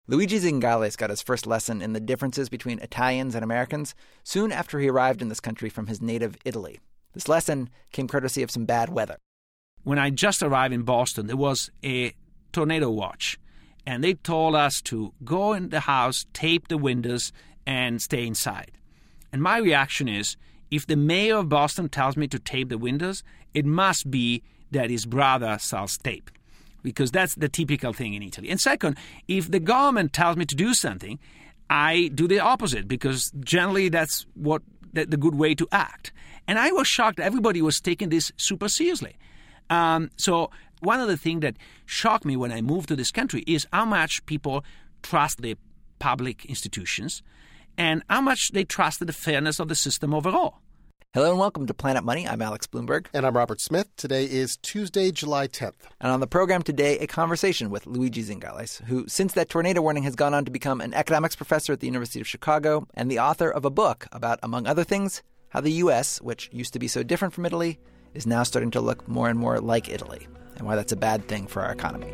Luigi Zingales got his first lesson in the differences between Italians and Americans soon after he arrived in this country from his native Italy. This lesson came courtesy of some bad weather. When I just arrived in Boston, there was a tornado watch, and they told us to go in the house, tape the windows, and stay inside. And my reaction is, if the mayor of Boston tells me to tape the windows, it must be that his brother sells tape, because that's the typical thing in Italy. And second, if the government tells me to do something, I do the opposite, because generally that's what the good way to act. And I was shocked everybody was taking this super seriously. So one of the things that shocked me when I moved to this country is how much people trust the public institutions and how much they trust the fairness of the system overall. Hello and welcome to Planet Money. I'm Alex Bloomberg. And I'm Robert Smith. Today is Tuesday, July 10th. And on the program today, a conversation with Luigi Zingales, who since that tornado warning has gone on to become an economics professor at the University of Chicago and the author of a book about, among other things, how the U.S., which used to be so different from Italy, is now starting to look more and more like Italy, and why that's a bad thing for our economy.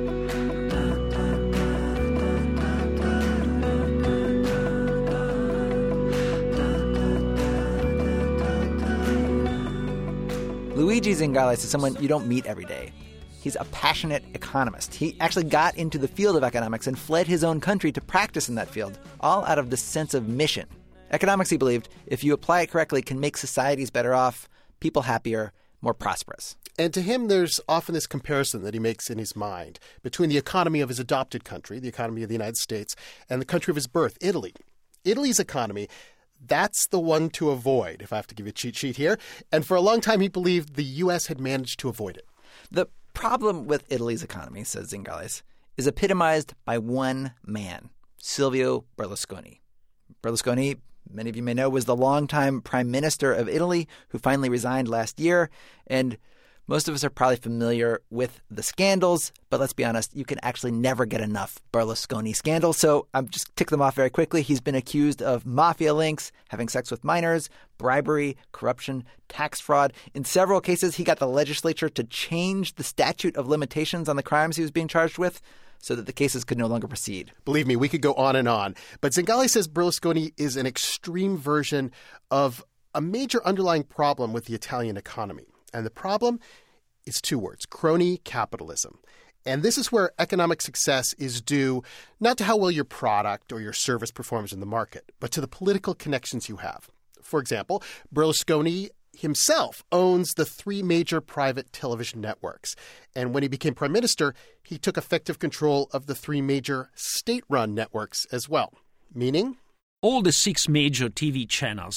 Luigi Zingales is someone you don't meet every day. He's a passionate economist. He actually got into the field of economics and fled his own country to practice in that field, all out of this sense of mission. Economics, he believed, if you apply it correctly, can make societies better off, people happier, more prosperous. And to him, there's often this comparison that he makes in his mind between the economy of his adopted country, the economy of the United States, and the country of his birth, Italy. Italy's economy, that's the one to avoid, if I have to give you a cheat sheet here. And for a long time, he believed the U.S. had managed to avoid it. The problem with Italy's economy, says Zingales, is epitomized by one man, Silvio Berlusconi. Berlusconi, many of you may know, was the longtime prime minister of Italy who finally resigned last year. And most of us are probably familiar with the scandals, but let's be honest, you can actually never get enough Berlusconi scandals. So I'm just tick them off very quickly. He's been accused of mafia links, having sex with minors, bribery, corruption, tax fraud. In several cases, he got the legislature to change the statute of limitations on the crimes he was being charged with so that the cases could no longer proceed. Believe me, we could go on and on. But Zingales says Berlusconi is an extreme version of a major underlying problem with the Italian economy. And the problem is two words: crony capitalism. And this is where economic success is due not to how well your product or your service performs in the market, but to the political connections you have. For example, Berlusconi himself owns the three major private television networks. And when he became prime minister, he took effective control of the three major state-run networks as well. Meaning? All the six major TV channels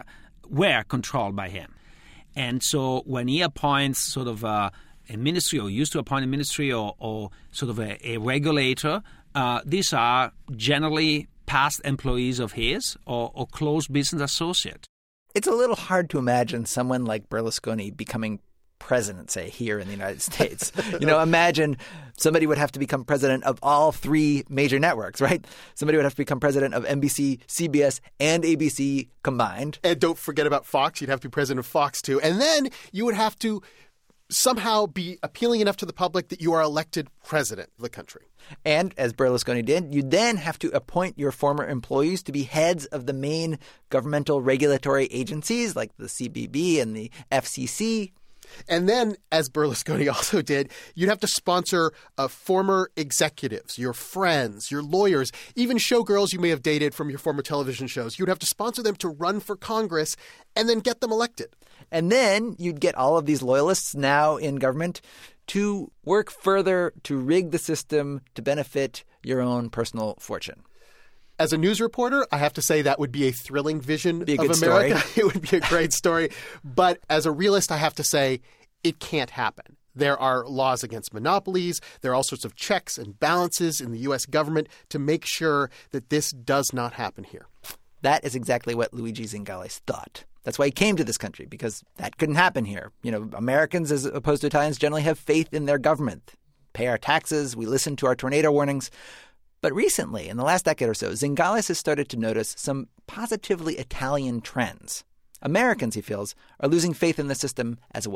were controlled by him. And so when he appoints sort of a ministry, or used to appoint a ministry, or sort of a regulator, these are generally past employees of his or close business associate. It's a little hard to imagine someone like Berlusconi becoming president, say, here in the United States. Imagine somebody would have to become president of all three major networks, right? Somebody would have to become president of NBC, CBS, and ABC combined. And don't forget about Fox. You'd have to be president of Fox, too. And then you would have to somehow be appealing enough to the public that you are elected president of the country. And as Berlusconi did, you then have to appoint your former employees to be heads of the main governmental regulatory agencies like the CBB and the FCC. And then, as Berlusconi also did, you'd have to sponsor former executives, your friends, your lawyers, even showgirls you may have dated from your former television shows. You'd have to sponsor them to run for Congress and then get them elected. And then you'd get all of these loyalists now in government to work further to rig the system to benefit your own personal fortune. As a news reporter, I have to say that would be a thrilling vision of America. Story. It would be a great story. But as a realist, I have to say it can't happen. There are laws against monopolies. There are all sorts of checks and balances in the U.S. government to make sure that this does not happen here. That is exactly what Luigi Zingales thought. That's why he came to this country, because that couldn't happen here. Americans, as opposed to Italians, generally have faith in their government, pay our taxes, we listen to our tornado warnings. But recently, in the last decade or so, Zingales has started to notice some positively Italian trends. Americans, he feels, are losing faith in the system as well.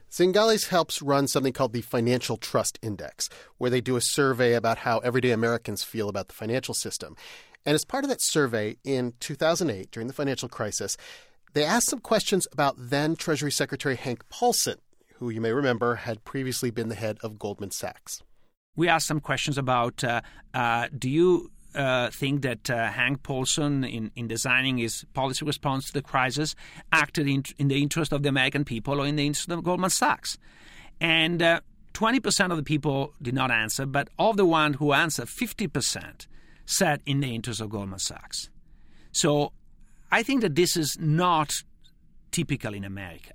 Zingales helps run something called the Financial Trust Index, where they do a survey about how everyday Americans feel about the financial system. And as part of that survey in 2008, during the financial crisis, they asked some questions about then Treasury Secretary Hank Paulson, who you may remember had previously been the head of Goldman Sachs. We asked some questions about, do you think that Hank Paulson, in designing his policy response to the crisis, acted in the interest of the American people or in the interest of Goldman Sachs? And 20% of the people did not answer, but of the ones who answered, 50% said in the interest of Goldman Sachs. So I think that this is not typical in America.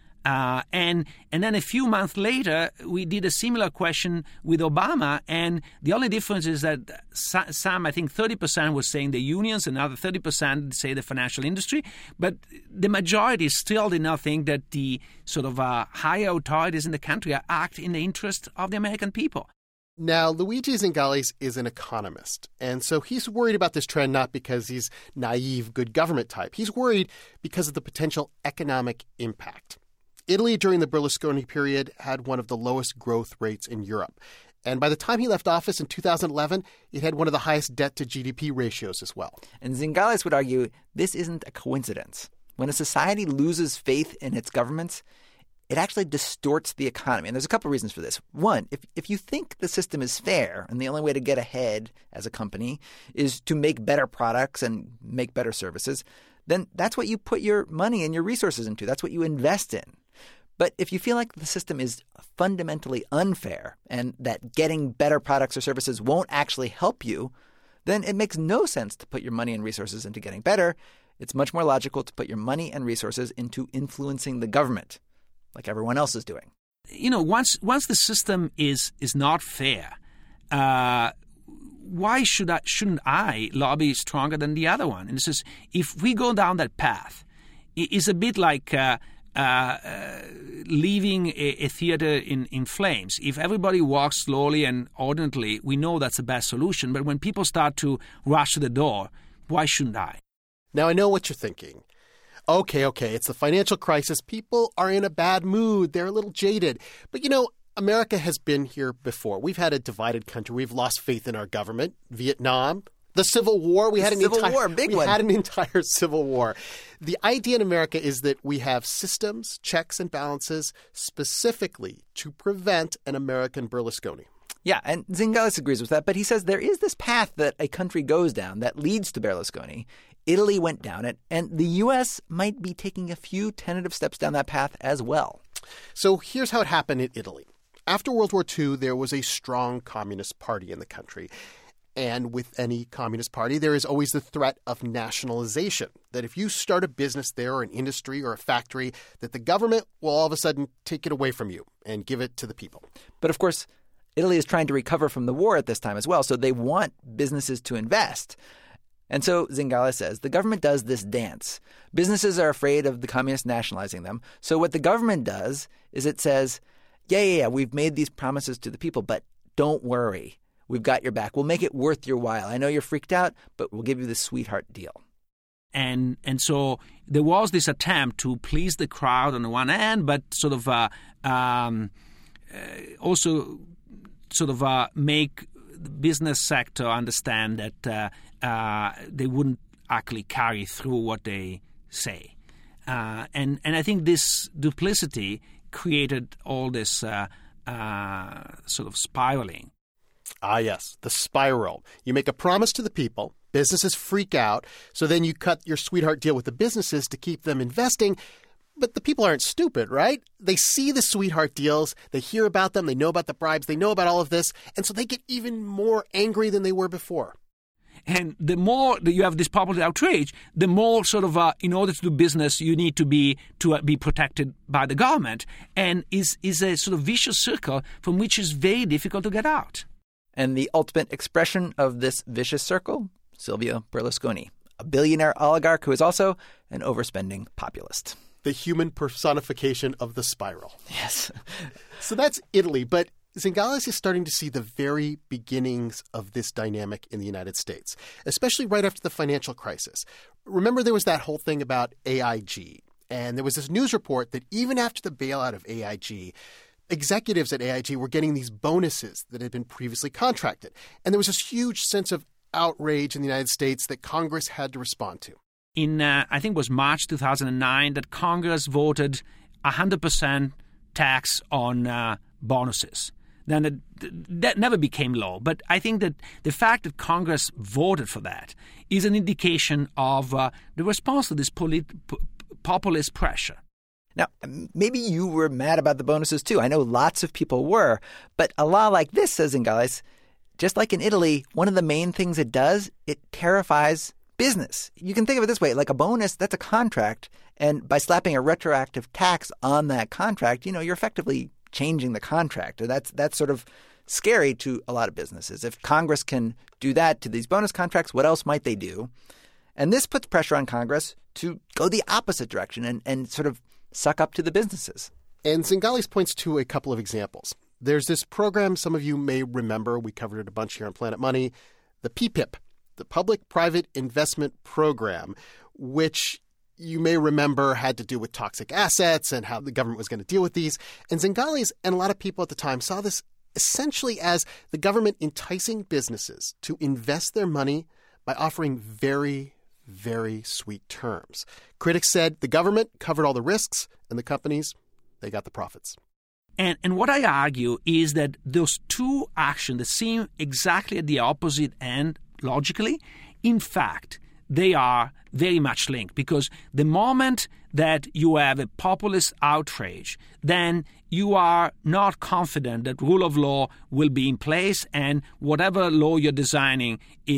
And then a few months later, we did a similar question with Obama, and the only difference is that some, I think 30% was saying the unions, another 30% say the financial industry, but the majority still did not think that the sort of higher authorities in the country act in the interest of the American people. Now, Luigi Zingales is an economist, and so he's worried about this trend not because he's naive, good government type. He's worried because of the potential economic impact. Italy, during the Berlusconi period, had one of the lowest growth rates in Europe. And by the time he left office in 2011, it had one of the highest debt-to-GDP ratios as well. And Zingales would argue this isn't a coincidence. When a society loses faith in its governments, it actually distorts the economy. And there's a couple of reasons for this. One, if you think the system is fair and the only way to get ahead as a company is to make better products and make better services, then that's what you put your money and your resources into. That's what you invest in. But if you feel like the system is fundamentally unfair and that getting better products or services won't actually help you, then it makes no sense to put your money and resources into getting better. It's much more logical to put your money and resources into influencing the government, like everyone else is doing. You know, once the system is not fair, why shouldn't I lobby stronger than the other one? And this is, if we go down that path, it's a bit like leaving a theater in flames. If everybody walks slowly and ordinarily, we know that's the best solution. But when people start to rush to the door, why shouldn't I? Now, I know what you're thinking. Okay, it's the financial crisis. People are in a bad mood. They're a little jaded. But, you know, America has been here before. We've had a divided country. We've lost faith in our government. Vietnam, the Civil War. We had an entire Civil War. The idea in America is that we have systems, checks and balances specifically to prevent an American Berlusconi. Yeah, and Zingales agrees with that, but he says there is this path that a country goes down that leads to Berlusconi. Italy went down it, and the U.S. might be taking a few tentative steps down that path as well. So here's how it happened in Italy. After World War II, there was a strong communist party in the country. And with any communist party, there is always the threat of nationalization, that if you start a business there or an industry or a factory, that the government will all of a sudden take it away from you and give it to the people. But of course, Italy is trying to recover from the war at this time as well, so they want businesses to invest. And so Zingales says the government does this dance. Businesses are afraid of the communists nationalizing them. So what the government does is it says, yeah, we've made these promises to the people, but don't worry. We've got your back. We'll make it worth your while. I know you're freaked out, but we'll give you this sweetheart deal. And so there was this attempt to please the crowd on the one hand, but sort of also sort of make the business sector understand that they wouldn't actually carry through what they say. And I think this duplicity created all this sort of spiraling. Ah, yes, the spiral. You make a promise to the people, businesses freak out, so then you cut your sweetheart deal with the businesses to keep them investing. But the people aren't stupid, right? They see the sweetheart deals, they hear about them, they know about the bribes, they know about all of this, and so they get even more angry than they were before. And the more that you have this public outrage, the more sort of, in order to do business, you need to be protected by the government, and is a sort of vicious circle from which is very difficult to get out. And the ultimate expression of this vicious circle, Silvio Berlusconi, a billionaire oligarch who is also an overspending populist. The human personification of the spiral. Yes. So that's Italy, but Zingales is starting to see the very beginnings of this dynamic in the United States, especially right after the financial crisis. Remember there was that whole thing about AIG. And there was this news report that even after the bailout of AIG, executives at AIG were getting these bonuses that had been previously contracted. And there was this huge sense of outrage in the United States that Congress had to respond to. In, I think it was March 2009, that Congress voted 100% tax on bonuses. Then that never became law. But I think that the fact that Congress voted for that is an indication of the response to this populist pressure. Now, maybe you were mad about the bonuses too. I know lots of people were. But a law like this, says Zingales, just like in Italy, one of the main things it does, it terrifies business. You can think of it this way, like a bonus, that's a contract. And by slapping a retroactive tax on that contract, you're effectively changing the contract. That's sort of scary to a lot of businesses. If Congress can do that to these bonus contracts, what else might they do? And this puts pressure on Congress to go the opposite direction and sort of suck up to the businesses. And Zingales points to a couple of examples. There's this program some of you may remember. We covered it a bunch here on Planet Money, the PPIP, the Public-Private Investment Program, which you may remember had to do with toxic assets and how the government was going to deal with these. And Zingales and a lot of people at the time saw this essentially as the government enticing businesses to invest their money by offering very, very sweet terms. Critics said the government covered all the risks and the companies, they got the profits. And what I argue is that those two actions that seem exactly at the opposite end logically, in fact, they are very much linked, because the moment that you have a populist outrage, then you are not confident that rule of law will be in place and whatever law you're designing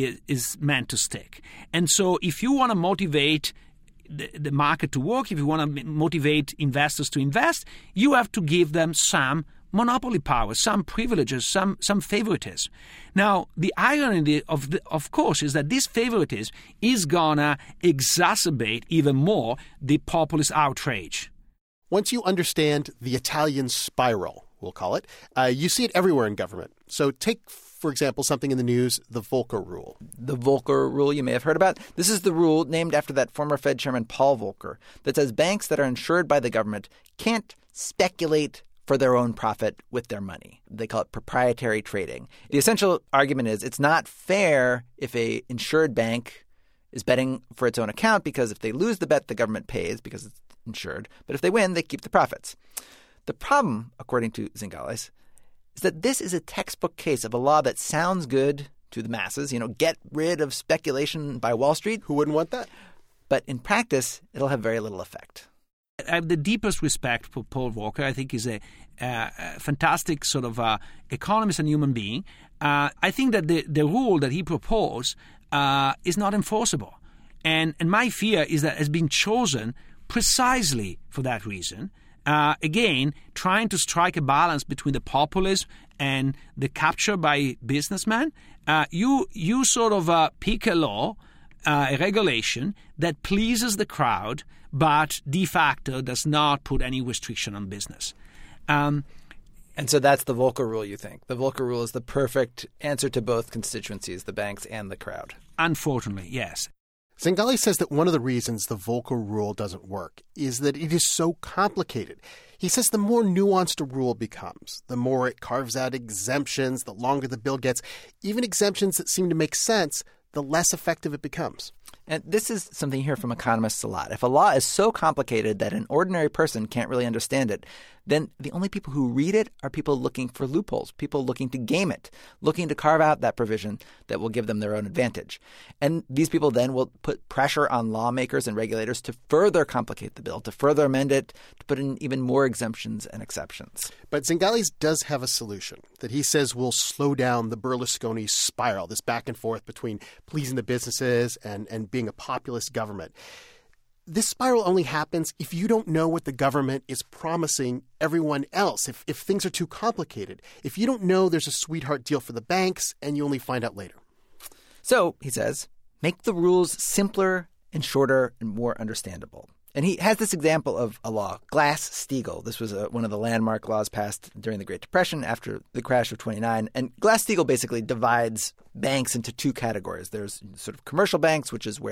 is meant to stick. And so if you want to motivate the market to work, if you want to motivate investors to invest, you have to give them some monopoly power, some privileges, some favoritism. Now, the irony of course, is that this favoritism is going to exacerbate even more the populist outrage. Once you understand the Italian spiral, we'll call it, you see it everywhere in government. So take, for example, something in the news, the Volcker Rule. The Volcker Rule you may have heard about. This is the rule named after that former Fed chairman Paul Volcker that says banks that are insured by the government can't speculate for their own profit with their money. They call it proprietary trading. The essential argument is it's not fair if a insured bank is betting for its own account, because if they lose the bet, the government pays because it's insured. But if they win, they keep the profits. The problem, according to Zingales, is that this is a textbook case of a law that sounds good to the masses, get rid of speculation by Wall Street. Who wouldn't want that? But in practice, it'll have very little effect. I have the deepest respect for Paul Volcker. I think he's a fantastic sort of economist and human being. I think that the rule that he proposed is not enforceable. And my fear is that it's been chosen precisely for that reason. Again, trying to strike a balance between the populism and the capture by businessmen. You sort of pick a law, a regulation that pleases the crowd, but de facto does not put any restriction on business. And so that's the Volcker Rule, you think? The Volcker Rule is the perfect answer to both constituencies, the banks and the crowd. Unfortunately, yes. Zingales says that one of the reasons the Volcker Rule doesn't work is that it is so complicated. He says the more nuanced a rule becomes, the more it carves out exemptions, the longer the bill gets, even exemptions that seem to make sense, the less effective it becomes. And this is something you hear from economists a lot. If a law is so complicated that an ordinary person can't really understand it, then the only people who read it are people looking for loopholes, people looking to game it, looking to carve out that provision that will give them their own advantage. And these people then will put pressure on lawmakers and regulators to further complicate the bill, to further amend it, to put in even more exemptions and exceptions. But Zingales does have a solution that he says will slow down the Berlusconi spiral, this back and forth between pleasing the businesses and being a populist government. This spiral only happens if you don't know what the government is promising everyone else, if things are too complicated, if you don't know there's a sweetheart deal for the banks and you only find out later. So, he says, make the rules simpler and shorter and more understandable. And he has this example of a law, Glass-Steagall. This was one of the landmark laws passed during the Great Depression after the crash of '29. And Glass-Steagall basically divides banks into two categories. There's sort of commercial banks, which is where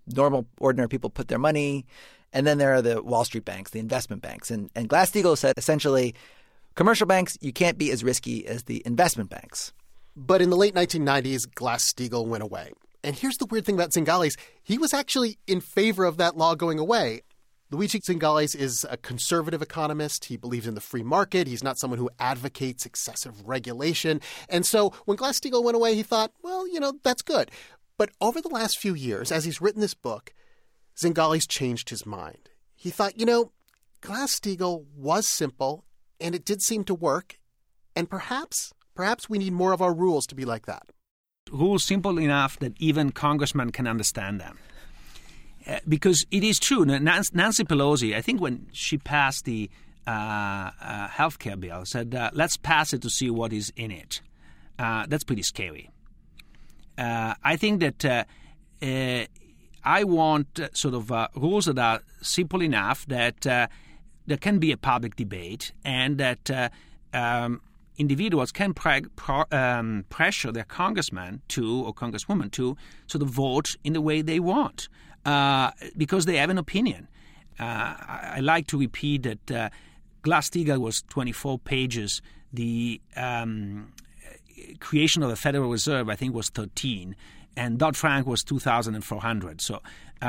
normal, ordinary people put their money. And then there are the Wall Street banks, the investment banks. And Glass-Steagall said, essentially, commercial banks, you can't be as risky as the investment banks. But in the late 1990s, Glass-Steagall went away. And here's the weird thing about Zingales. He was actually in favor of that law going away. Luigi Zingales is a conservative economist. He believes in the free market. He's not someone who advocates excessive regulation. And so when Glass-Steagall went away, he thought, well, that's good. But over the last few years, as he's written this book, Zingales changed his mind. He thought, Glass-Steagall was simple, and it did seem to work. And perhaps we need more of our rules to be like that. Rules simple enough that even congressmen can understand them. Because it is true. Nancy Pelosi, I think when she passed the health care bill, said, let's pass it to see what is in it. That's pretty scary. I think that I want rules that are simple enough that there can be a public debate and that individuals can pressure their congressman or congresswoman to sort of vote in the way they want because they have an opinion. I like to repeat that Glass-Steagall was 24 pages. The creation of the Federal Reserve, I think, was 13. And Dodd-Frank was 2,400. So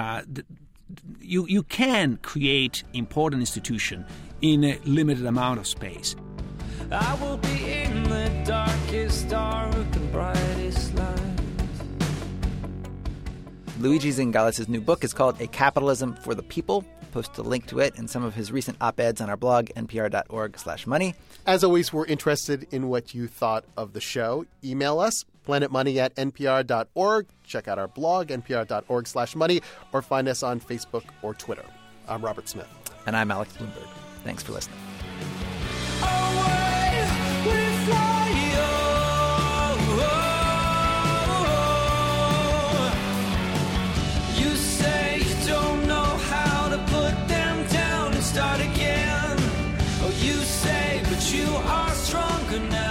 you can create important institution in a limited amount of space. I will be in the darkest dark and brightest light. Luigi Zingales' new book is called A Capitalism for the People. Post a link to it and some of his recent op-eds on our blog, npr.org/money. As always, we're interested in what you thought of the show. Email us, planetmoney@npr.org. Check out our blog, npr.org/money, or find us on Facebook or Twitter. I'm Robert Smith. And I'm Alex Bloomberg. Thanks for listening. Away we fly, You say you don't know how to put them down and start again. Oh, you say, but you are stronger now.